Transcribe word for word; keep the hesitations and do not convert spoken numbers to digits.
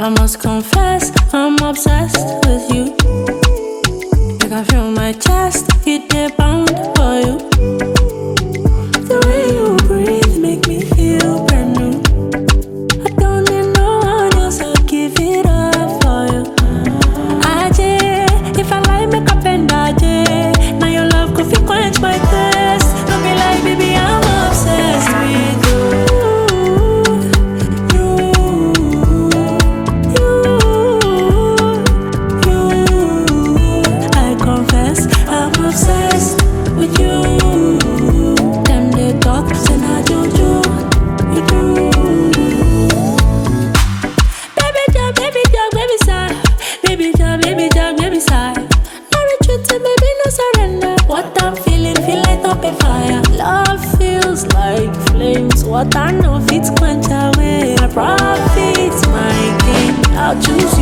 I must confess, I'm obsessed with you. You can feel my chest, it dey pound for you. The way you breathe make me feel brand new. I don't need no one else, I'll give it up for you. Aje, if I lie, make up and aje. Now your love could fit quench my thirst. Don't be like, baby, I'm obsessed with you. What I know fits quench away. I profit my gain. I'll choose